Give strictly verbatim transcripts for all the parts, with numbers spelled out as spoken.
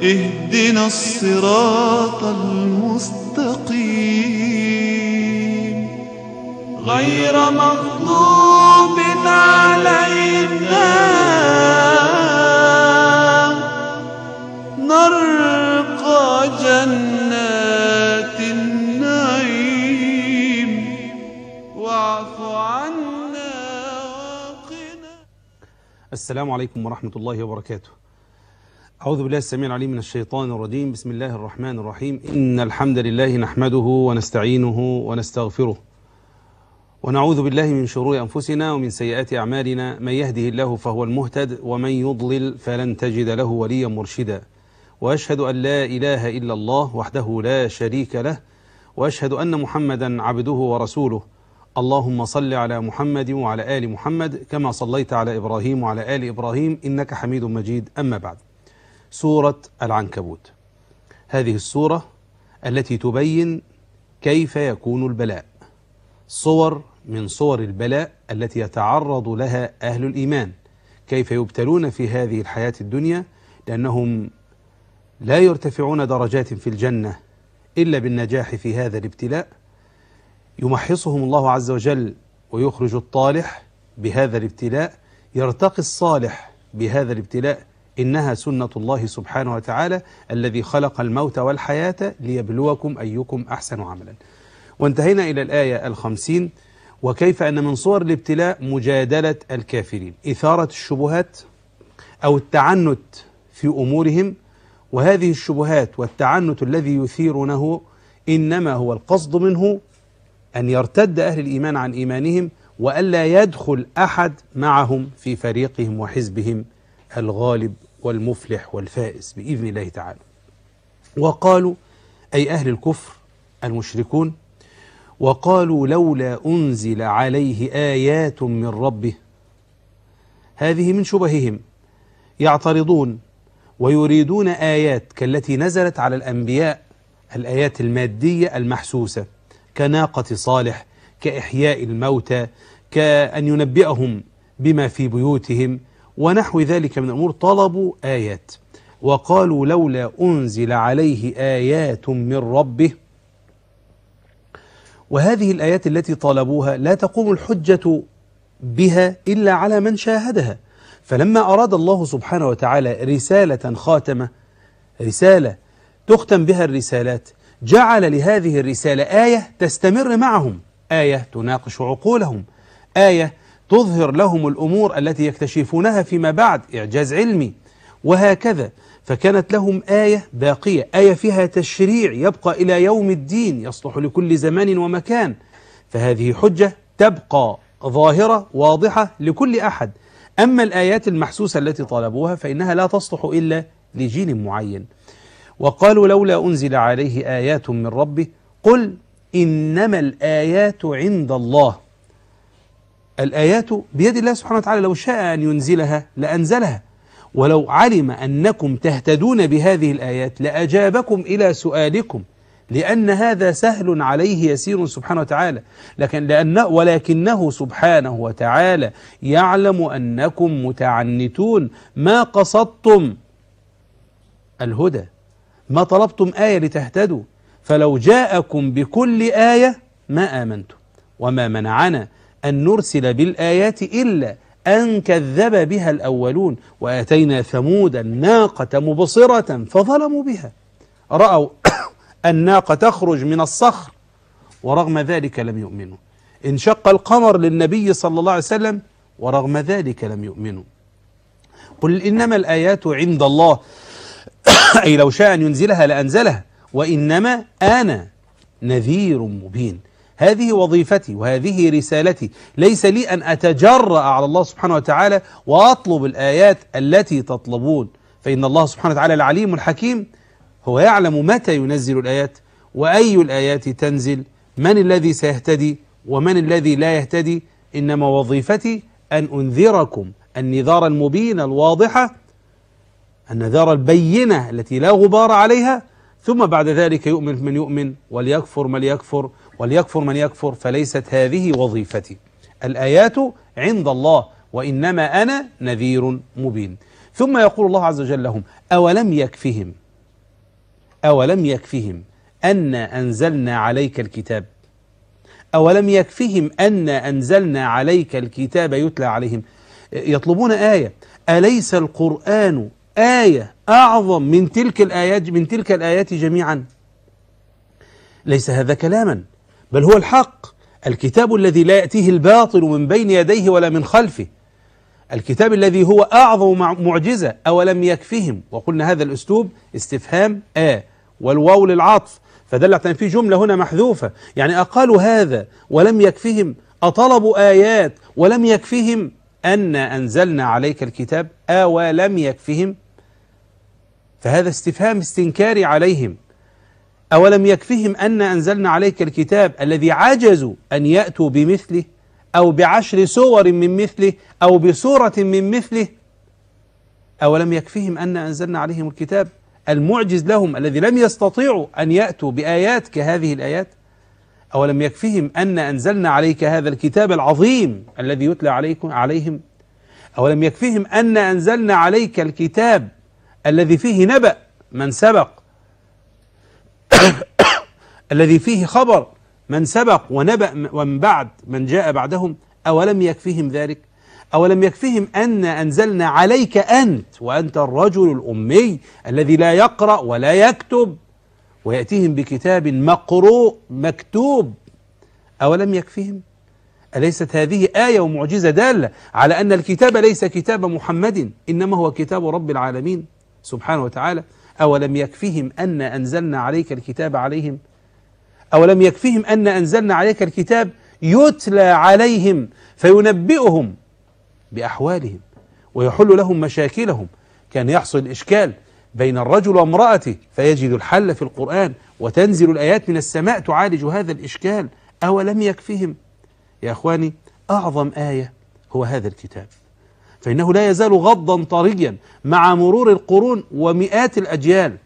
اهدنا الصراط المستقيم غير مغضوب علينا نرقى جنات النعيم واعف عنا وقنا. السلام عليكم ورحمة الله وبركاته. أعوذ بالله السميع العليم من الشيطان الرجيم. بسم الله الرحمن الرحيم. إن الحمد لله نحمده ونستعينه ونستغفره ونعوذ بالله من شرور أنفسنا ومن سيئات أعمالنا. من يهده الله فهو المهتد ومن يضلل فلن تجد له وليا مرشدا. وأشهد أن لا إله إلا الله وحده لا شريك له، وأشهد أن محمدا عبده ورسوله. اللهم صل على محمد وعلى آل محمد كما صليت على إبراهيم وعلى آل إبراهيم إنك حميد مجيد. أما بعد، سورة العنكبوت، هذه السورة التي تبين كيف يكون البلاء، صور من صور البلاء التي يتعرض لها أهل الإيمان، كيف يبتلون في هذه الحياة الدنيا، لأنهم لا يرتفعون درجات في الجنة إلا بالنجاح في هذا الابتلاء. يمحصهم الله عز وجل ويخرج الطالح بهذا الابتلاء، يرتقي الصالح بهذا الابتلاء. إنها سنة الله سبحانه وتعالى الذي خلق الموت والحياة ليبلوكم أيكم أحسن عملا. وانتهينا إلى الآية الخمسين، وكيف أن من صور الابتلاء مجادلة الكافرين، إثارة الشبهات أو التعنت في أمورهم. وهذه الشبهات والتعنت الذي يثيرونه إنما هو القصد منه أن يرتد أهل الإيمان عن إيمانهم، وألا يدخل أحد معهم في فريقهم وحزبهم الغالب والمفلح والفائز بإذن الله تعالى. وقالوا، أي أهل الكفر المشركون، وقالوا لولا أنزل عليه آيات من ربه. هذه من شبههم، يعترضون ويريدون آيات كالتي نزلت على الأنبياء، الآيات المادية المحسوسة كناقة صالح، كإحياء الموتى، كأن ينبئهم بما في بيوتهم ونحو ذلك من الأمور. طلبوا آيات، وقالوا لولا أنزل عليه آيات من ربه. وهذه الآيات التي طلبوها لا تقوم الحجة بها إلا على من شاهدها. فلما أراد الله سبحانه وتعالى رسالة خاتمة، رسالة تختم بها الرسالات، جعل لهذه الرسالة آية تستمر معهم، آية تناقش عقولهم، آية تظهر لهم الأمور التي يكتشفونها فيما بعد، إعجاز علمي وهكذا. فكانت لهم آية باقية، آية فيها تشريع يبقى إلى يوم الدين، يصلح لكل زمان ومكان. فهذه حجة تبقى ظاهرة واضحة لكل أحد. أما الآيات المحسوسة التي طلبوها فإنها لا تصلح إلا لجيل معين. وقالوا لولا أنزل عليه آيات من ربه قل إنما الآيات عند الله. الآيات بيد الله سبحانه وتعالى، لو شاء أن ينزلها لأنزلها، ولو علم أنكم تهتدون بهذه الآيات لأجابكم إلى سؤالكم، لأن هذا سهل عليه يسير سبحانه وتعالى. لكن لأنه ولكنه سبحانه وتعالى يعلم أنكم متعنتون، ما قصدتم الهدى، ما طلبتم آية لتهتدوا، فلو جاءكم بكل آية ما آمنتم. وما منعنا أن نرسل بالآيات إلا أن كذب بها الأولون، وآتينا ثمود الناقة مبصرة فظلموا بها، رأوا الناقة تخرج من الصخر ورغم ذلك لم يؤمنوا. انشق القمر للنبي صلى الله عليه وسلم ورغم ذلك لم يؤمنوا. قل إنما الآيات عند الله أي لو شاء أن ينزلها لأنزلها، وإنما أنا نذير مبين. هذه وظيفتي وهذه رسالتي، ليس لي أن أتجرأ على الله سبحانه وتعالى وأطلب الآيات التي تطلبون، فإن الله سبحانه وتعالى العليم الحكيم، هو يعلم متى ينزل الآيات وأي الآيات تنزل، من الذي سيهتدي ومن الذي لا يهتدي. إنما وظيفتي أن أنذركم النذار المبين الواضحة، النذار البينة التي لا غبار عليها، ثم بعد ذلك يؤمن من يؤمن وليكفر من يكفر وليكفر من يكفر. فليست هذه وظيفتي. الآيات عند الله وإنما أنا نذير مبين. ثم يقول الله عز وجل لهم: أولم يكفهم أولم يكفهم أن أنزلنا عليك الكتاب أولم يكفهم أن أنزلنا عليك الكتاب يتلى عليهم. يطلبون آية، أليس القرآن آية أعظم من تلك الآيات من تلك الآيات جميعا؟ ليس هذا كلاما، بل هو الحق، الكتاب الذي لا يأتيه الباطل من بين يديه ولا من خلفه، الكتاب الذي هو أعظم معجزة. أولم يكفهم، وقلنا هذا الأسلوب استفهام آ والواو للعطف، فدل على أن في جملة هنا محذوفة، يعني أقالوا هذا ولم يكفهم، أطلبوا آيات ولم يكفهم أن أنزلنا عليك الكتاب، أولم يكفهم، فهذا استفهام استنكاري عليهم. أولم يكفهم أن أنزلنا عليك الكتاب الذي عجزوا أن يأتوا بمثله أو بعشر سور من مثله أو بسورة من مثله. أولم يكفهم أن أنزلنا عليهم الكتاب المعجز لهم الذي لم يستطيعوا أن يأتوا بآيات كهذه الآيات. أولم يكفهم أن أنزلنا عليك هذا الكتاب العظيم الذي يتلى عليكم عليهم. أولم يكفهم أن أنزلنا عليك الكتاب الذي فيه نبأ من سبق الذي فيه خبر من سبق ونبأ ومن بعد من جاء بعدهم. أولم يكفهم ذلك؟ أولم يكفهم أن أنزلنا عليك أنت وأنت الرجل الأمي الذي لا يقرأ ولا يكتب ويأتيهم بكتاب مقروء مكتوب. أولم يكفهم؟ أليست هذه آية ومعجزة دالة على أن الكتاب ليس كتاب محمد إنما هو كتاب رب العالمين سبحانه وتعالى؟ أولم يكفهم أن أنزلنا عليك الكتاب عليهم؟ أولم يكفهم أن أنزلنا عليك الكتاب يتلى عليهم فينبئهم بأحوالهم ويحل لهم مشاكلهم؟ كان يحصل الإشكال بين الرجل وامرأته فيجد الحل في القرآن وتنزل الآيات من السماء تعالج هذا الإشكال. أولم يكفهم؟ يا أخواني، أعظم آية هو هذا الكتاب، فإنه لا يزال غضا طريا مع مرور القرون ومئات الأجيال.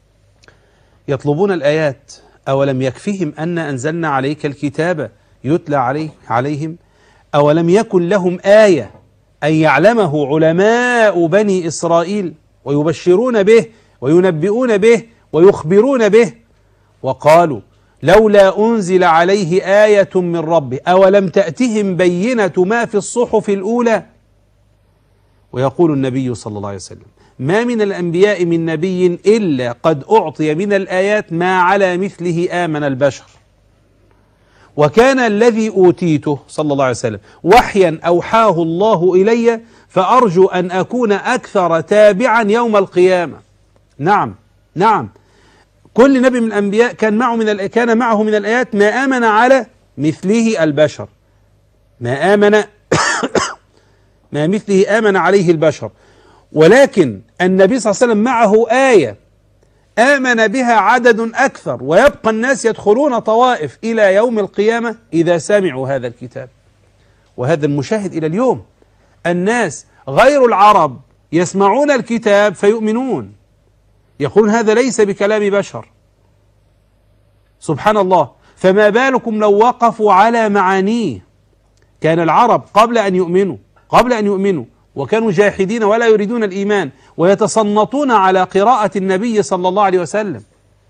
يطلبون الآيات. أولم يكفهم أن أنزلنا عليك الكتاب يتلى عليه عليهم؟ أولم يكن لهم آية أن يعلمه علماء بني إسرائيل ويبشرون به وينبئون به ويخبرون به؟ وقالوا لولا أنزل عليه آية من ربه أولم تأتهم بينة ما في الصحف الأولى. ويقول النبي صلى الله عليه وسلم ما من الأنبياء من نبي إلا قد أعطي من الآيات ما على مثله آمن البشر، وكان الذي أوتيته صلى الله عليه وسلم وحيا أوحاه الله إلي فأرجو أن أكون أكثر تابعا يوم القيامة. نعم نعم، كل نبي من الأنبياء كان معه من كان معه من الآيات ما آمن على مثله البشر، ما آمن ما مثله آمن عليه البشر، ولكن النبي صلى الله عليه وسلم معه آية آمن بها عدد أكثر، ويبقى الناس يدخلون طوائف إلى يوم القيامة إذا سمعوا هذا الكتاب. وهذا المشاهد إلى اليوم، الناس غير العرب يسمعون الكتاب فيؤمنون، يقولون هذا ليس بكلام بشر. سبحان الله، فما بالكم لو وقفوا على معانيه. كان العرب قبل أن يؤمنوا قبل أن يؤمنوا وكانوا جاحدين ولا يريدون الإيمان ويتصنطون على قراءة النبي صلى الله عليه وسلم.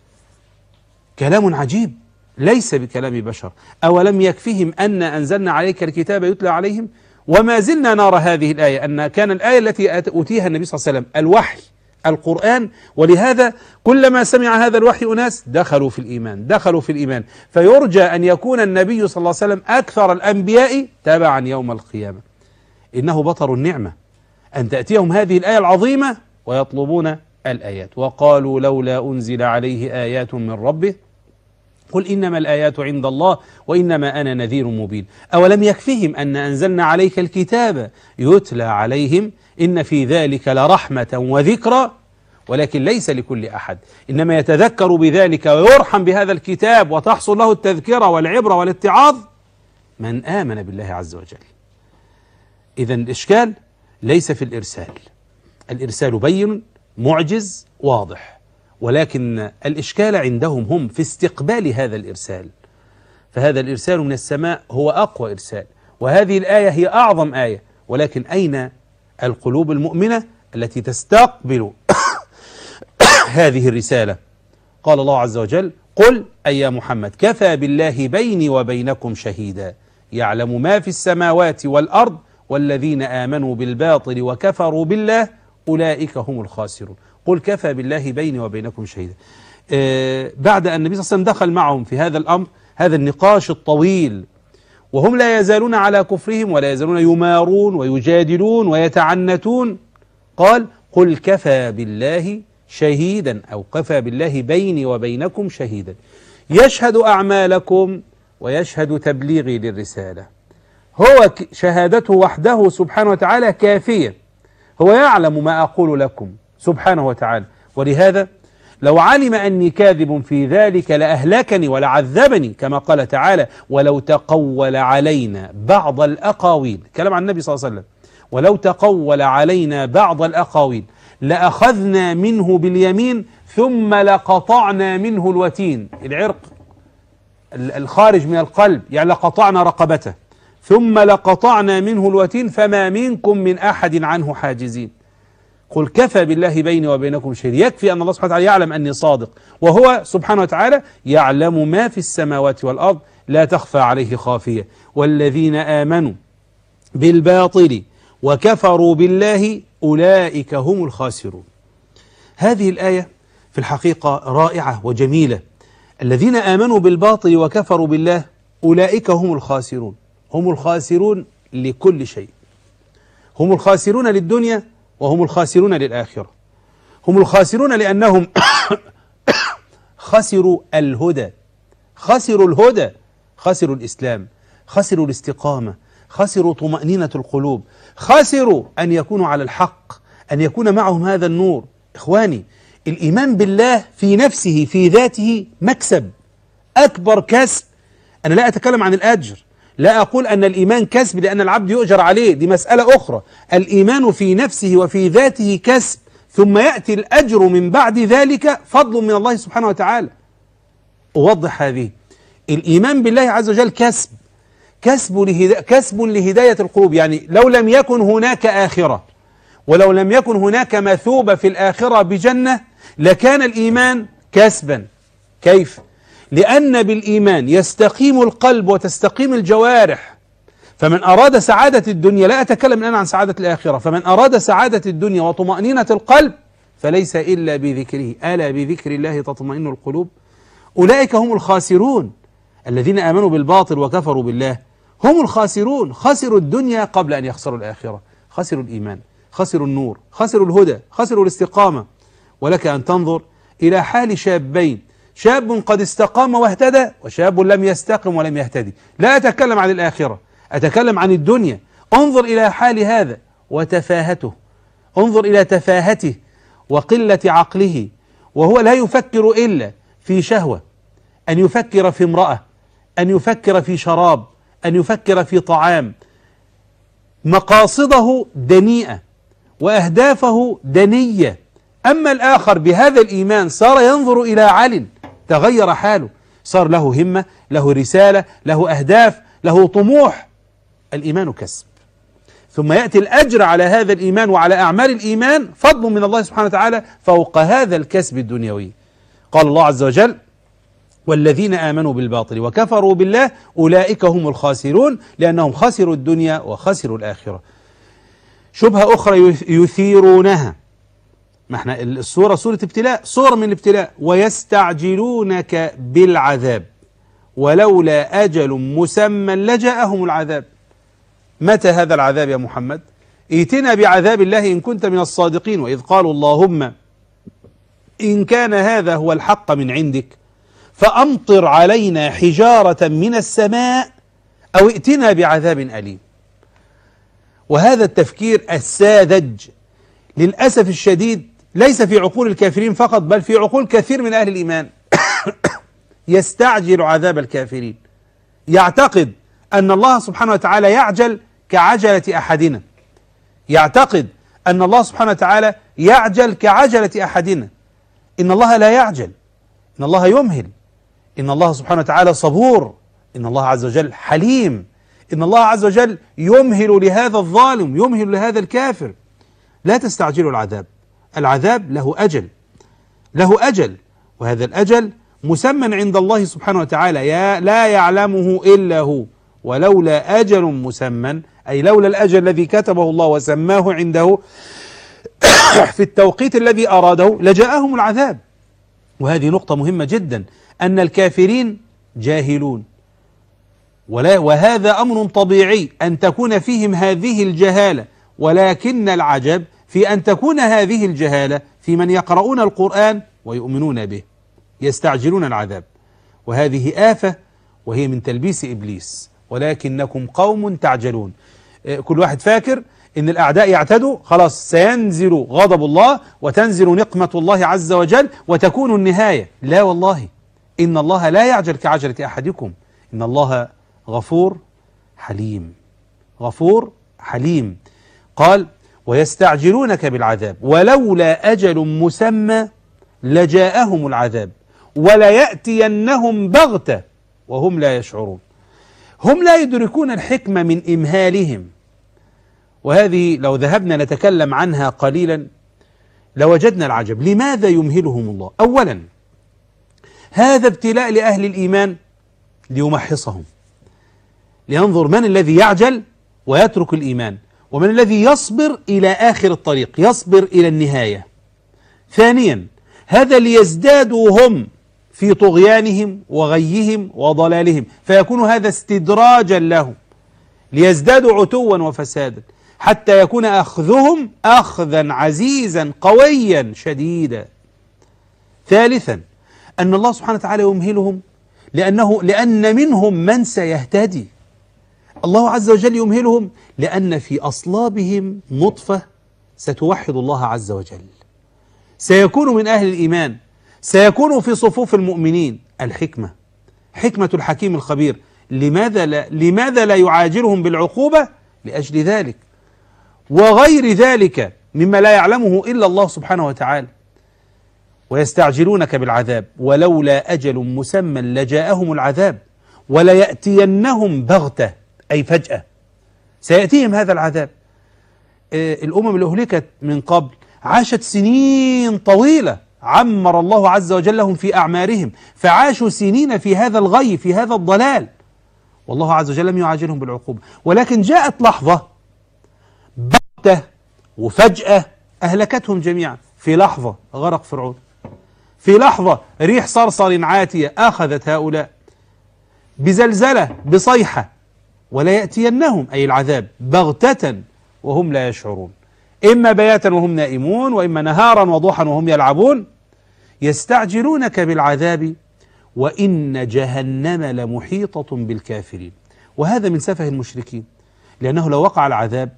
كلام عجيب ليس بكلام بشر. أولم يكفهم أن أنزلنا عليك الكتاب يتلى عليهم؟ وما زلنا نرى هذه الآية، أن كان الآية التي أوتيها النبي صلى الله عليه وسلم الوحي القرآن، ولهذا كلما سمع هذا الوحي أناس دخلوا في الإيمان دخلوا في الإيمان فيرجى أن يكون النبي صلى الله عليه وسلم أكثر الأنبياء تبعا يوم القيامة. إنه بطر النعمة أن تأتيهم هذه الآية العظيمة ويطلبون الآيات. وقالوا لولا أنزل عليه آيات من ربه قل إنما الآيات عند الله وإنما أنا نذير مبين. أولم يكفهم أن أنزلنا عليك الكتاب يتلى عليهم إن في ذلك لرحمة وذكرى ولكن ليس لكل أحد، إنما يتذكر بذلك ويرحم بهذا الكتاب وتحصل له التذكرة والعبرة والاتعاظ من آمن بالله عز وجل. إذن الإشكال ليس في الإرسال، الإرسال بين معجز واضح، ولكن الإشكال عندهم هم في استقبال هذا الإرسال. فهذا الإرسال من السماء هو أقوى إرسال، وهذه الآية هي أعظم آية، ولكن أين القلوب المؤمنة التي تستقبل هذه الرسالة قال الله عز وجل: قل أي يا محمد كفى بالله بيني وبينكم شهيدا يعلم ما في السماوات والأرض والذين آمنوا بالباطل وكفروا بالله أولئك هم الخاسرون. قل كفى بالله بيني وبينكم شهيدا. آه بعد أن النبي صلى الله عليه وسلم دخل معهم في هذا الأمر، هذا النقاش الطويل، وهم لا يزالون على كفرهم ولا يزالون يمارون ويجادلون ويتعنتون، قال: قل كفى بالله شهيدا، أو كفى بالله بيني وبينكم شهيدا، يشهد أعمالكم ويشهد تبليغي للرسالة. هو شهادته وحده سبحانه وتعالى كافية، هو يعلم ما أقول لكم سبحانه وتعالى. ولهذا لو علم أني كاذب في ذلك لأهلكني ولعذبني، كما قال تعالى: ولو تقول علينا بعض الأقاويل، كلام عن النبي صلى الله عليه وسلم، ولو تقول علينا بعض الأقاويل لأخذنا منه باليمين ثم لقطعنا منه الوتين، العرق الخارج من القلب، يعني لقطعنا رقبته، ثم لقطعنا منه الوتين فما منكم من أحد عنه حاجزين. قل كفى بالله بيني وبينكم شهيدا، يكفي أن الله سبحانه وتعالى يعلم أني صادق، وهو سبحانه وتعالى يعلم ما في السماوات والأرض لا تخفى عليه خافية. والذين آمنوا بالباطل وكفروا بالله أولئك هم الخاسرون. هذه الآية في الحقيقة رائعة وجميلة. الذين آمنوا بالباطل وكفروا بالله أولئك هم الخاسرون، هم الخاسرون لكل شيء، هم الخاسرون للدنيا وهم الخاسرون للآخرة. هم الخاسرون لأنهم خسروا الهدى، خسروا الهدى، خسروا الإسلام، خسروا الاستقامة، خسروا طمأنينة القلوب، خسروا أن يكونوا على الحق، أن يكون معهم هذا النور. إخواني، الإيمان بالله في نفسه في ذاته مكسب، أكبر كسب. أنا لا أتكلم عن الأجر، لا أقول أن الإيمان كسب لأن العبد يؤجر عليه، دي مسألة أخرى. الإيمان في نفسه وفي ذاته كسب، ثم يأتي الأجر من بعد ذلك فضل من الله سبحانه وتعالى. أوضح هذه. الإيمان بالله عز وجل كسب، كسب لهدا... كسب لهداية القلوب. يعني لو لم يكن هناك آخرة، ولو لم يكن هناك مثوبة في الآخرة بجنة، لكان الإيمان كسبا. كيف؟ لأن بالإيمان يستقيم القلب وتستقيم الجوارح. فمن أراد سعادة الدنيا، لا أتكلم الآن عن سعادة الآخرة، فمن أراد سعادة الدنيا وطمأنينة القلب فليس إلا بذكره، ألا بذكر الله تطمئن القلوب. أولئك هم الخاسرون. الذين آمنوا بالباطل وكفروا بالله هم الخاسرون، خسروا الدنيا قبل أن يخسروا الآخرة، خسروا الإيمان، خسروا النور، خسروا الهدى، خسروا الاستقامة. ولك أن تنظر إلى حال شابين، شاب قد استقام واهتدى وشاب لم يستقم ولم يهتدي. لا أتكلم عن الآخرة، أتكلم عن الدنيا. انظر إلى حال هذا وتفاهته، انظر إلى تفاهته وقلة عقله، وهو لا يفكر إلا في شهوة، أن يفكر في امرأة، أن يفكر في شراب، أن يفكر في طعام. مقاصده دنيئة وأهدافه دنية. أما الآخر بهذا الإيمان صار ينظر إلى عل، تغير حاله، صار له همة، له رسالة، له أهداف، له طموح. الإيمان كسب، ثم يأتي الأجر على هذا الإيمان وعلى أعمال الإيمان فضل من الله سبحانه وتعالى فوق هذا الكسب الدنيوي. قال الله عز وجل: والذين آمنوا بالباطل وكفروا بالله أولئك هم الخاسرون، لأنهم خسروا الدنيا وخسروا الآخرة. شبهة أخرى يثيرونها، ما احنا السورة سورة ابتلاء، صورة من الابتلاء. ويستعجلونك بالعذاب ولولا أجل مسمى لجاءهم العذاب. متى هذا العذاب يا محمد؟ ائتنا بعذاب الله إن كنت من الصادقين. وإذ قالوا اللهم إن كان هذا هو الحق من عندك فأمطر علينا حجارة من السماء أو ائتنا بعذاب أليم. وهذا التفكير الساذج للأسف الشديد ليس في عقول الكافرين فقط، بل في عقول كثير من أهل الإيمان. يستعجل عذاب الكافرين، يعتقد أن الله سبحانه وتعالى يعجل كعجلة أحدنا، يعتقد أن الله سبحانه وتعالى يعجل كعجلة أحدنا. إن الله لا يعجل، إن الله يمهل، إن الله سبحانه وتعالى صبور، إن الله عز وجل حليم، إن الله عز وجل يمهل لهذا الظالم، يمهل لهذا الكافر. لا تستعجلوا العذاب، العذاب له أجل، له أجل، وهذا الأجل مسمى عند الله سبحانه وتعالى، يا لا يعلمه إلا هو، ولولا أجل مسمى أي لولا الأجل الذي كتبه الله وسماه عنده في التوقيت الذي أراده لجاءهم العذاب. وهذه نقطة مهمة جدا، أن الكافرين جاهلون، ولا وهذا أمر طبيعي أن تكون فيهم هذه الجهالة، ولكن العجب في أن تكون هذه الجهالة في من يقرؤون القرآن ويؤمنون به، يستعجلون العذاب. وهذه آفة، وهي من تلبيس إبليس، ولكنكم قوم تعجلون. كل واحد فاكر إن الأعداء يعتدوا خلاص سينزل غضب الله وتنزل نقمة الله عز وجل وتكون النهاية. لا والله، إن الله لا يعجل كعجلة أحدكم، إن الله غفور حليم، غفور حليم. قال ويستعجلونك بالعذاب ولولا أجل مسمى لجاءهم العذاب وليأتينهم بغتة وهم لا يشعرون. هم لا يدركون الحكمة من إمهالهم، وهذه لو ذهبنا نتكلم عنها قليلا لوجدنا العجب. لماذا يمهلهم الله؟ أولا هذا ابتلاء لأهل الإيمان ليمحصهم، لينظر من الذي يعجل ويترك الإيمان، ومن الذي يصبر إلى آخر الطريق، يصبر إلى النهاية. ثانيا هذا ليزدادوا هم في طغيانهم وغيهم وضلالهم، فيكون هذا استدراجا لهم ليزدادوا عتوا وفسادا، حتى يكون أخذهم أخذا عزيزا قويا شديدا. ثالثا أن الله سبحانه وتعالى يمهلهم لأنه لأن منهم من سيهتدي. الله عز وجل يمهلهم لأن في أصلابهم نطفة ستوحد الله عز وجل، سيكون من أهل الإيمان، سيكون في صفوف المؤمنين. الحكمة، حكمة الحكيم الخبير. لماذا لا, لماذا لا يعاجلهم بالعقوبة؟ لأجل ذلك وغير ذلك مما لا يعلمه إلا الله سبحانه وتعالى. ويستعجلونك بالعذاب ولولا أجل مسمى لجاءهم العذاب وليأتينهم بغتة أي فجأة، سيأتيهم هذا العذاب. الأمم اللي أهلكت من قبل عاشت سنين طويلة، عمر الله عز وجل لهم في أعمارهم، فعاشوا سنين في هذا الغي، في هذا الضلال، والله عز وجل لم يعاجلهم بالعقوبة. ولكن جاءت لحظة بغتة وفجأة أهلكتهم جميعا. في لحظة غرق فرعون، في لحظة ريح صرصر عاتية أخذت هؤلاء، بزلزلة بصيحة. ولا يأتينهم أي العذاب بغتة وهم لا يشعرون، إما بياتا وهم نائمون، وإما نهارا وضحا وهم يلعبون. يستعجلونك بالعذاب وإن جهنم لمحيطة بالكافرين. وهذا من سفه المشركين، لأنه لو وقع العذاب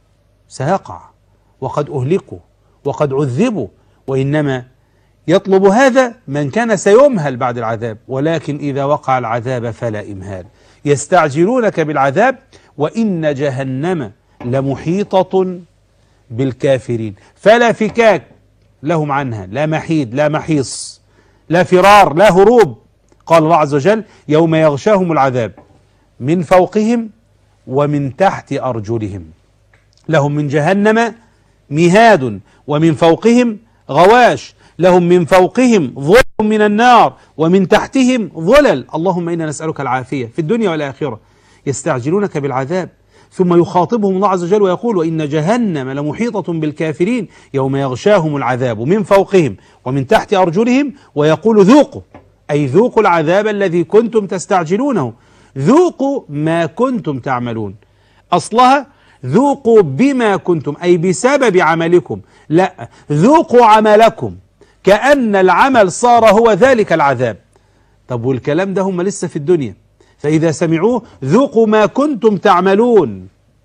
سيقع، وقد أهلكوا وقد عذبوا، وإنما يطلب هذا من كان سيمهل بعد العذاب، ولكن إذا وقع العذاب فلا إمهال. يستعجلونك بالعذاب وإن جهنم لمحيطة بالكافرين، فلا فكاك لهم عنها، لا محيد لا محيص، لا فرار لا هروب. قال الله عز وجل يوم يغشاهم العذاب من فوقهم ومن تحت أرجلهم، لهم من جهنم مهاد ومن فوقهم غواش، لهم من فوقهم ظلل من النار ومن تحتهم ظلل. اللهم إنا نسألك العافية في الدنيا والآخرة. يستعجلونك بالعذاب ثم يخاطبهم الله عز وجل ويقول وإن جهنم لمحيطة بالكافرين يوم يغشاهم العذاب من فوقهم ومن تحت أرجلهم ويقول ذوقوا، أي ذوقوا العذاب الذي كنتم تستعجلونه، ذوقوا ما كنتم تعملون. أصلها ذوقوا بما كنتم أي بسبب عملكم، لا ذوقوا عملكم، كأن العمل صار هو ذلك العذاب. طب والكلام ده هم لسه في الدنيا، فإذا سمعوه ذوقوا ما كنتم تعملون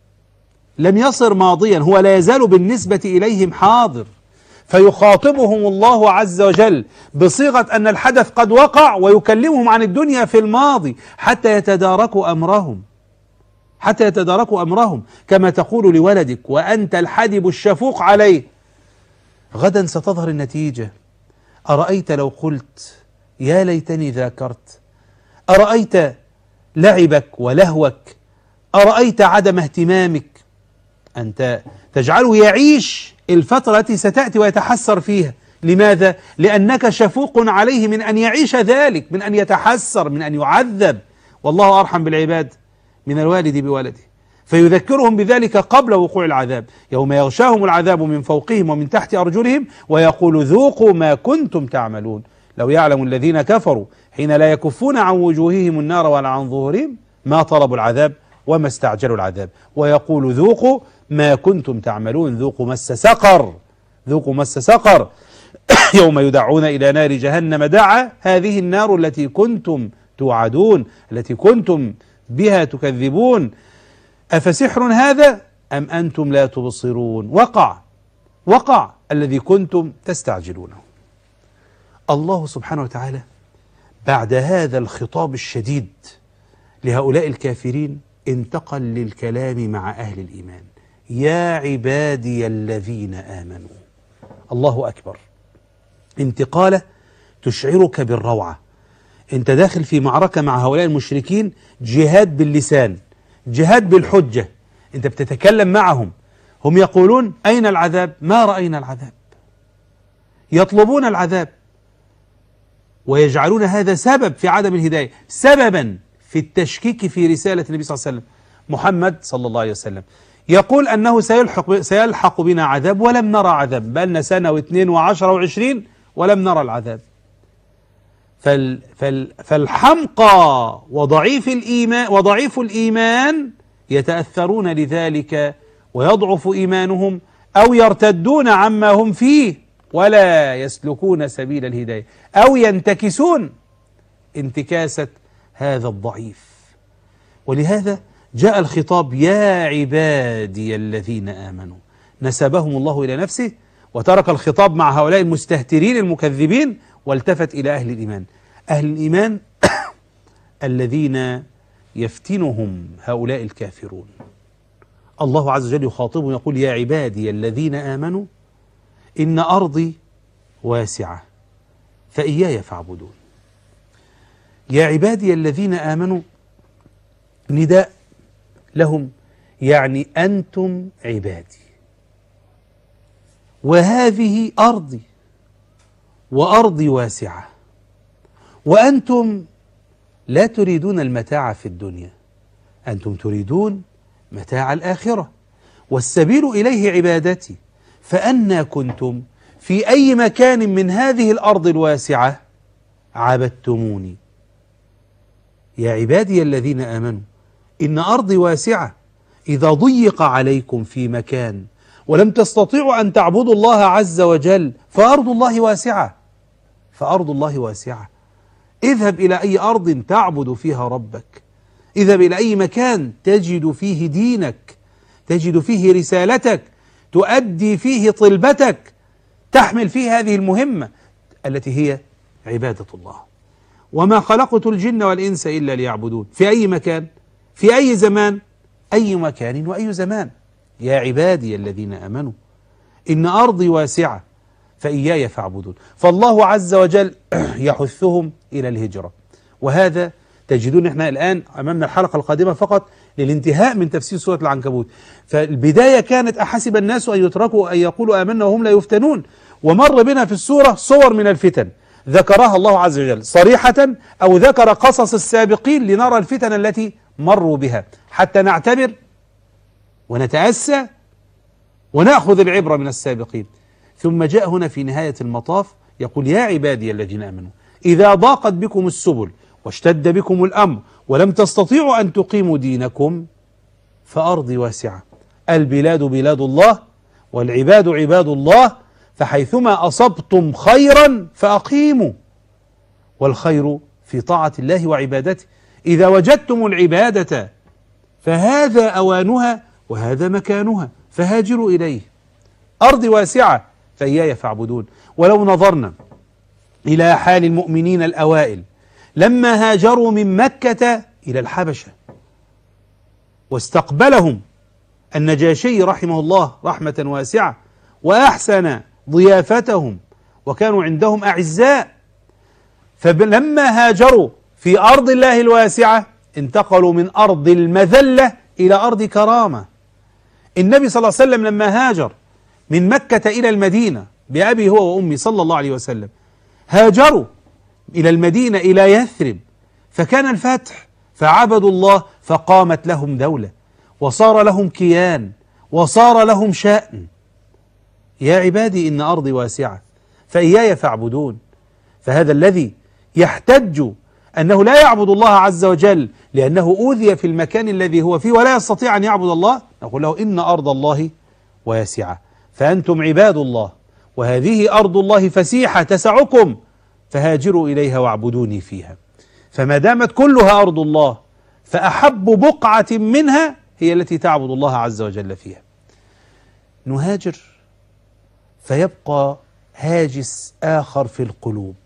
لم يصر ماضيا، هو لا يزال بالنسبة إليهم حاضر. فيخاطبهم الله عز وجل بصيغة أن الحدث قد وقع، ويكلمهم عن الدنيا في الماضي حتى يتداركوا أمرهم، حتى يتداركوا أمرهم، كما تقول لولدك وأنت الحدب الشفوق عليه غدا ستظهر النتيجة. أرأيت لو قلت يا ليتني ذاكرت، أرأيت لعبك ولهوك، أرأيت عدم اهتمامك، أنت تجعله يعيش الفترة التي ستأتي ويتحسر فيها، لماذا؟ لأنك شفوق عليه من أن يعيش ذلك، من أن يتحسر، من أن يعذب، والله أرحم بالعباد من الوالد بولده، فيذكرهم بذلك قبل وقوع العذاب، يوم يغشاهم العذاب من فوقهم ومن تحت أرجلهم ويقول ذوقوا ما كنتم تعملون. لو يعلم الذين كفروا حين لا يكفون عن وجوههم النار ولا عن ظهورهم ما طلبوا العذاب وما استعجلوا العذاب، ويقول ذوقوا ما كنتم تعملون، ذوقوا مس سقر، ذوقوا مس سقر يوم يدعون إلى نار جهنم دعا، هذه النار التي كنتم توعدون، التي كنتم بها تكذبون، أفسحر هذا أم أنتم لا تبصرون؟ وقع وقع الذي كنتم تستعجلونه. الله سبحانه وتعالى بعد هذا الخطاب الشديد لهؤلاء الكافرين انتقل للكلام مع أهل الإيمان. يا عبادي الذين آمنوا، الله أكبر، انتقالة تشعرك بالروعة. انت داخل في معركة مع هؤلاء المشركين، جهاد باللسان، جهاد بالحجة، انت بتتكلم معهم، هم يقولون أين العذاب؟ ما رأينا العذاب، يطلبون العذاب ويجعلون هذا سبب في عدم الهداية، سببا في التشكيك في رسالة النبي صلى الله عليه وسلم. محمد صلى الله عليه وسلم يقول أنه سيلحق, سيلحق بنا عذاب ولم نرى عذاب، بقالنا سنة واثنين وعشرة وعشرين ولم نرى العذاب. فال فال فالحمقى وضعيف الإيمان وضعيف الإيمان يتأثرون لذلك ويضعف إيمانهم أو يرتدون عما هم فيه ولا يسلكون سبيل الهداية أو ينتكسون انتكاسة هذا الضعيف. ولهذا جاء الخطاب يا عبادي الذين آمنوا، نسبهم الله إلى نفسه وترك الخطاب مع هؤلاء المستهترين المكذبين والتفت إلى أهل الإيمان. أهل الإيمان الذين يفتنهم هؤلاء الكافرون. الله عز وجل يخاطبهم يقول يا عبادي الذين آمنوا إن أرضي واسعة فإياي فاعبدون. يا عبادي الذين آمنوا نداء لهم، يعني أنتم عبادي وهذه أرضي وأرضي واسعة، وأنتم لا تريدون المتاع في الدنيا، أنتم تريدون متاع الآخرة والسبيل إليه عبادتي، فأنا كنتم في أي مكان من هذه الأرض الواسعة عبدتموني. يا عبادي الذين آمنوا إن أرضي واسعة، إذا ضيق عليكم في مكان ولم تستطيعوا أن تعبدوا الله عز وجل فأرض الله واسعة، فأرض الله واسعة. اذهب إلى أي أرض تعبد فيها ربك، اذهب إلى أي مكان تجد فيه دينك، تجد فيه رسالتك، تؤدي فيه طلبتك، تحمل فيه هذه المهمة التي هي عبادة الله. وما خلقت الجن والإنس إلا ليعبدون. في أي مكان، في أي زمان، أي مكان وأي زمان. يا عبادي الذين آمنوا إن أرضي واسعة فإياي فاعبدون. فالله عز وجل يحثهم إلى الهجرة، وهذا تجدون احنا الآن أمامنا الحلقة القادمة فقط للانتهاء من تفسير سورة العنكبوت. فالبداية كانت أحسب الناس أن يتركوا أن يقولوا آمنا وهم لا يفتنون، ومر بنا في السورة صور من الفتن ذكرها الله عز وجل صريحة أو ذكر قصص السابقين لنرى الفتن التي مروا بها حتى نعتبر ونتأسى ونأخذ العبرة من السابقين. ثم جاء هنا في نهاية المطاف يقول يا عبادي الذين آمنوا إذا ضاقت بكم السبل واشتد بكم الأمر ولم تستطيعوا أن تقيموا دينكم فأرضي واسعة. البلاد بلاد الله والعباد عباد الله، فحيثما أصبتم خيرا فأقيموا، والخير في طاعة الله وعبادته. إذا وجدتم العبادة فهذا أوانها وهذا مكانها فهاجروا إليه. أرضي واسعة فإياي فاعبدون. ولو نظرنا إلى حال المؤمنين الأوائل لما هاجروا من مكة إلى الحبشة واستقبلهم النجاشي رحمه الله رحمة واسعة وأحسن ضيافتهم وكانوا عندهم أعزاء، فلما هاجروا في أرض الله الواسعة انتقلوا من أرض المذلة إلى أرض كرامة. النبي صلى الله عليه وسلم لما هاجر من مكة إلى المدينة بأبي هو وأمي صلى الله عليه وسلم هاجروا إلى المدينة إلى يثرب، فكان الفتح فعبدوا الله فقامت لهم دولة وصار لهم كيان وصار لهم شأن. يا عبادي إن أرضي واسعة فإياي فاعبدون. فهذا الذي يحتج أنه لا يعبد الله عز وجل لأنه أوذي في المكان الذي هو فيه ولا يستطيع أن يعبد الله، نقول له إن أرض الله واسعة فأنتم عباد الله وهذه أرض الله فسيحة تسعكم فهاجروا إليها واعبدوني فيها. فما دامت كلها أرض الله فأحب بقعة منها هي التي تعبد الله عز وجل فيها. نهاجر فيبقى هاجس آخر في القلوب،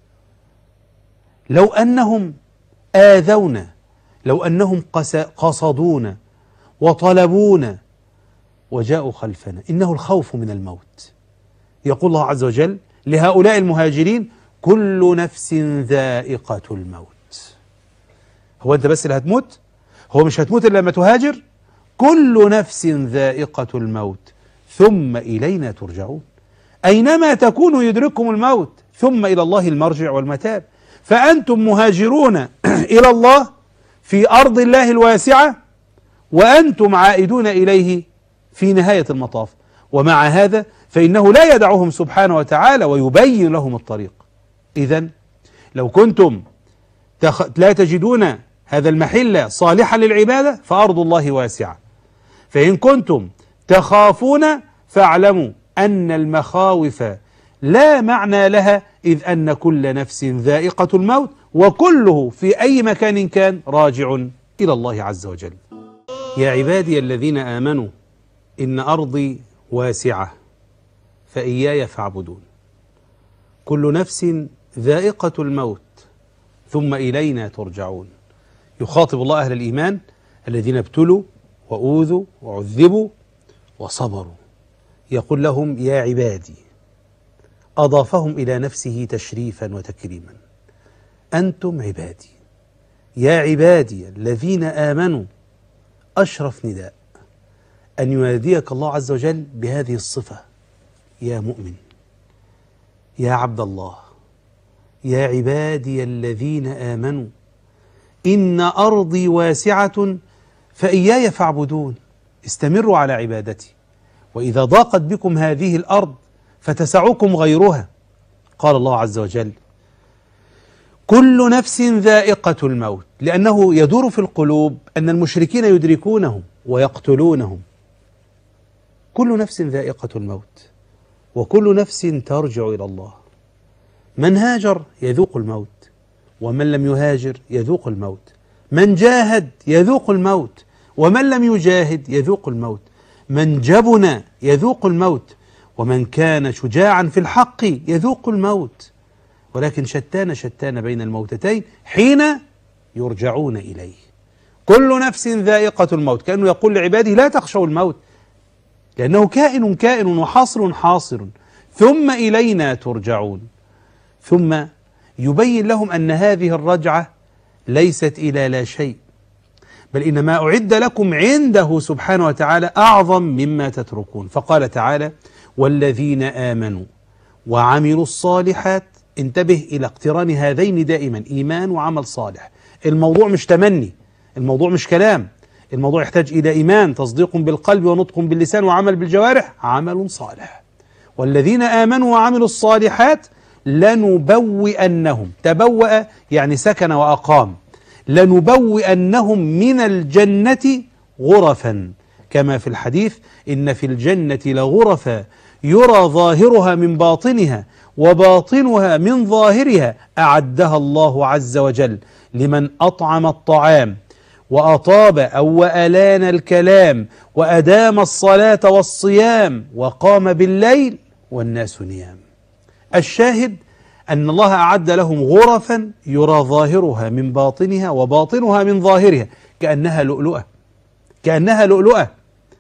لو أنهم آذونا، لو أنهم قصدونا وطلبونا وجاءوا خلفنا، إنه الخوف من الموت. يقول الله عز وجل لهؤلاء المهاجرين كل نفس ذائقة الموت. هو أنت بس اللي هتموت؟ هو مش هتموت إلا لما تهاجر؟ كل نفس ذائقة الموت ثم إلينا ترجعون. أينما تكونوا يدرككم الموت ثم إلى الله المرجع والمتاب. فأنتم مهاجرون إلى الله في أرض الله الواسعة وأنتم عائدون إليه في نهاية المطاف. ومع هذا فإنه لا يدعهم سبحانه وتعالى ويبين لهم الطريق. إذن لو كنتم تخ... لا تجدون هذا المحل صالحا للعبادة فأرض الله واسعة. فإن كنتم تخافون فاعلموا أن المخاوف لا معنى لها، إذ أن كل نفس ذائقة الموت وكله في أي مكان كان راجع إلى الله عز وجل. يا عبادي الذين آمنوا إن أرضي واسعة فإياي فاعبدون. كل نفس ذائقة الموت ثم إلينا ترجعون. يخاطب الله أهل الإيمان الذين ابتلوا وأوذوا وعذبوا وصبروا، يقول لهم يا عبادي، أضافهم إلى نفسه تشريفا وتكريما. أنتم عبادي، يا عبادي الذين آمنوا، أشرف نداء أن يناديك الله عز وجل بهذه الصفة: يا مؤمن، يا عبد الله، يا عبادي الذين آمنوا إن أرضي واسعة فإياي فاعبدون. استمروا على عبادتي، وإذا ضاقت بكم هذه الأرض فتسعكم غيرها. قال الله عز وجل: كل نفس ذائقة الموت، لأنه يدور في القلوب أن المشركين يدركونهم ويقتلونهم. كل نفس ذائقة الموت وكل نفس ترجع إلى الله. من هاجر يذوق الموت، ومن لم يهاجر يذوق الموت. من جاهد يذوق الموت، ومن لم يجاهد يذوق الموت. من جبن يذوق الموت، ومن كان شجاعا في الحق يذوق الموت. ولكن شتان شتان بين الموتتين حين يرجعون إليه. كل نفس ذائقة الموت، كأنه يقول لعباده لا تخشوا الموت، لأنه كائن كائن وحاصل حاصل، ثم إلينا ترجعون. ثم يبين لهم أن هذه الرجعة ليست إلى لا شيء، بل إنما أعد لكم عنده سبحانه وتعالى أعظم مما تتركون. فقال تعالى: والذين آمنوا وعملوا الصالحات. انتبه إلى اقتران هذين دائما، إيمان وعمل صالح. الموضوع مش تمني، الموضوع مش كلام، الموضوع يحتاج إلى إيمان، تصديق بالقلب ونطق باللسان وعمل بالجوارح، عمل صالح. والذين آمنوا وعملوا الصالحات لنبوئنهم. تبوأ يعني سكن وأقام. لنبوئنهم من الجنة غرفا، كما في الحديث: إن في الجنة لغرفا يرى ظاهرها من باطنها وباطنها من ظاهرها، أعدها الله عز وجل لمن أطعم الطعام وأطاب أو وألان الكلام وأدام الصلاة والصيام وقام بالليل والناس نيام. الشاهد أن الله أعد لهم غرفا يرى ظاهرها من باطنها وباطنها من ظاهرها، كأنها لؤلؤة، كأنها لؤلؤة.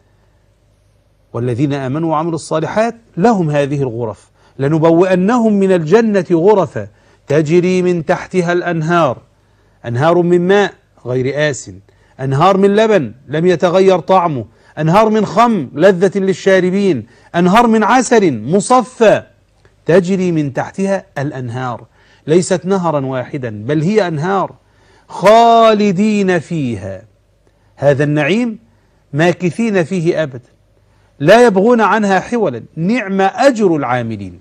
والذين آمنوا وعملوا الصالحات لهم هذه الغرف. لنبوئنهم من الجنة غرفا تجري من تحتها الأنهار، أنهار من ماء غير آسن، أنهار من لبن لم يتغير طعمه، أنهار من خمر لذة للشاربين، أنهار من عسل مصفى تجري من تحتها الأنهار، ليست نهرا واحدا بل هي أنهار خالدين فيها. هذا النعيم ماكثين فيه أبدا لا يبغون عنها حولا. نعم أجر العاملين.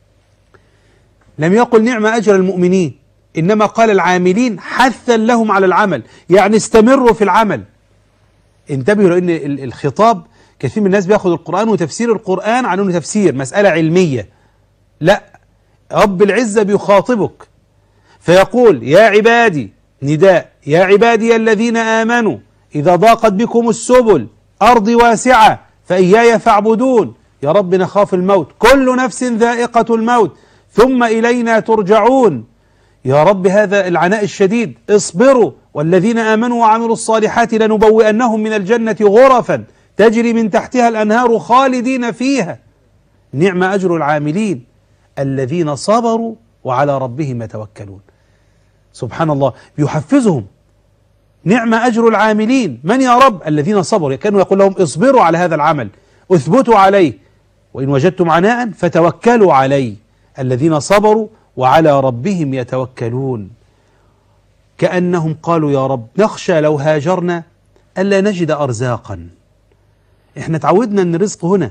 لم يقل نعم أجر المؤمنين، إنما قال العاملين حثا لهم على العمل، يعني استمروا في العمل. انتبهوا لأن الخطاب كثير من الناس بياخذ القرآن وتفسير القرآن عن أنه تفسير مسألة علمية. لا، رب العزة بيخاطبك فيقول يا عبادي، نداء، يا عبادي الذين آمنوا إذا ضاقت بكم السبل أرضي واسعة فإياي فاعبدون. يا رب نخاف الموت، كل نفس ذائقة الموت ثم إلينا ترجعون. يا رب هذا العناء الشديد، اصبروا، والذين آمنوا وعملوا الصالحات لنبوئنهم من الجنة غرفا تجري من تحتها الأنهار خالدين فيها. نعم أجر العاملين الذين صبروا وعلى ربهم يتوكلون. سبحان الله، بيحفزهم. نعم أجر العاملين، من يا رب؟ الذين صبروا. كانوا يقول لهم اصبروا على هذا العمل، اثبتوا عليه، وإن وجدتم عناء فتوكلوا عليه. الذين صبروا وعلى ربهم يتوكلون. كأنهم قالوا يا رب نخشى لو هاجرنا ألا نجد أرزاقا. احنا تعودنا أن الرزق هنا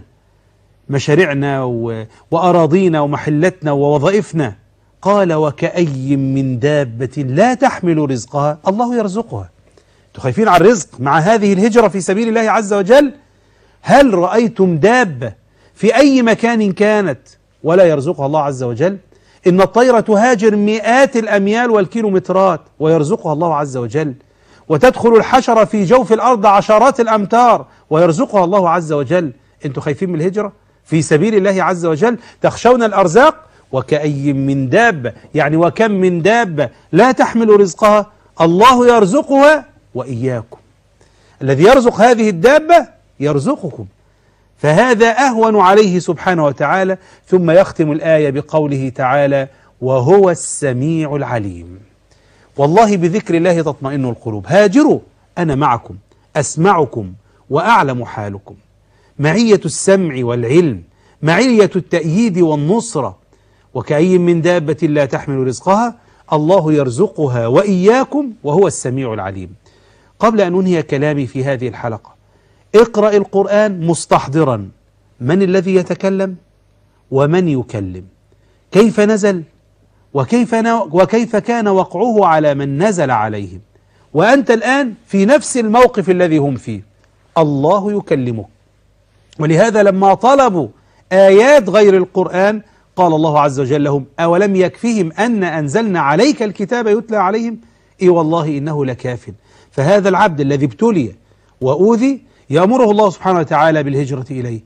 مشاريعنا وأراضينا ومحلتنا ووظائفنا. قال وكأي من دابة لا تحمل رزقها الله يرزقها. انتوا خايفين على الرزق مع هذه الهجرة في سبيل الله عز وجل؟ هل رأيتم دابة في أي مكان كانت ولا يرزقها الله عز وجل؟ إن الطير تهاجر مئات الأميال والكيلومترات ويرزقها الله عز وجل، وتدخل الحشرة في جوف الأرض عشرات الأمتار ويرزقها الله عز وجل. أنتوا خايفين من الهجرة في سبيل الله عز وجل؟ تخشون الأرزاق؟ وكأي من دابة، يعني وكم من دابة لا تحمل رزقها الله يرزقها وإياكم. الذي يرزق هذه الدابة يرزقكم، فهذا أهون عليه سبحانه وتعالى. ثم يختم الآية بقوله تعالى وهو السميع العليم. والله بذكر الله تطمئن القلوب. هاجروا، أنا معكم، أسمعكم وأعلم حالكم. معية السمع والعلم، معية التأييد والنصرة. وكأي من دابة لا تحمل رزقها الله يرزقها وإياكم وهو السميع العليم. قبل أن أنهي كلامي في هذه الحلقة، اقرأ القرآن مستحضرا من الذي يتكلم ومن يكلم، كيف نزل وكيف, وكيف كان وقعه على من نزل عليهم. وأنت الآن في نفس الموقف الذي هم فيه، الله يكلمك. ولهذا لما طلبوا آيات غير القرآن قال الله عز وجل لهم أولم يكفهم أن أنزلنا عليك الكتاب يتلى عليهم؟ إي والله إنه لكاف. فهذا العبد الذي ابتلي وأوذي يأمره الله سبحانه وتعالى بالهجرة إليه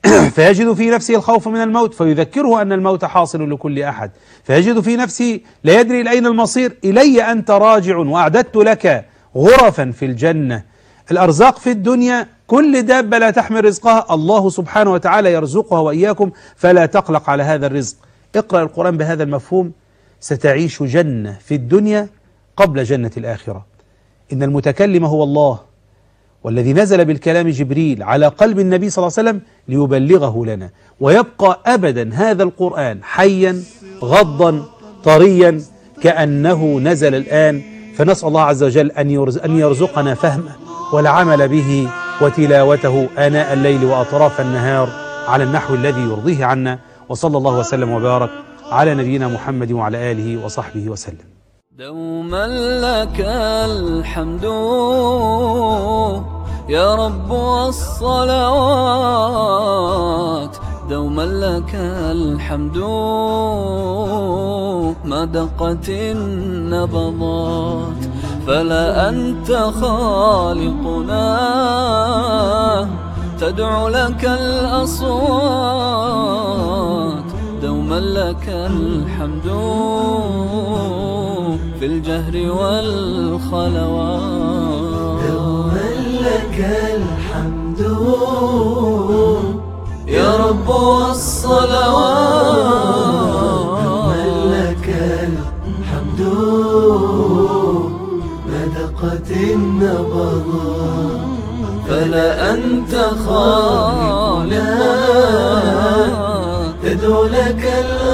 فيجد في نفسه الخوف من الموت فيذكره أن الموت حاصل لكل أحد، فيجد في نفسه لا يدري لأين المصير، إلي أنت راجع وأعددت لك غرفا في الجنة. الأرزاق في الدنيا كل دابة لا تحمل رزقها الله سبحانه وتعالى يرزقها وإياكم، فلا تقلق على هذا الرزق. اقرأ القرآن بهذا المفهوم ستعيش جنة في الدنيا قبل جنة الآخرة. إن المتكلم هو الله، والذي نزل بالكلام جبريل على قلب النبي صلى الله عليه وسلم ليبلغه لنا، ويبقى أبدا هذا القرآن حيا غضا طريا كأنه نزل الآن. فنسأل الله عز وجل أن يرزقنا فهمه والعمل به وتلاوته آناء الليل وأطراف النهار على النحو الذي يرضيه عنا. وصلى الله وسلم وبارك على نبينا محمد وعلى آله وصحبه وسلم. دوما لك الحمد يا رب والصلوات، دوما لك الحمد ما دقت النبضات، فلا أنت خالقنا تدعو لك الأصوات، دوما لك الحمد في الجهر والخلوات، دوما لك الحمد يا رب والصلوات، دوما لك الحمد ما دقت النبضات، فلا أنت خالقنا تدعو لك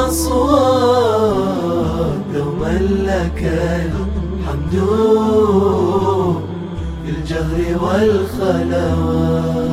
الأصوات دوما لك الحمد في الجهر والخلوات.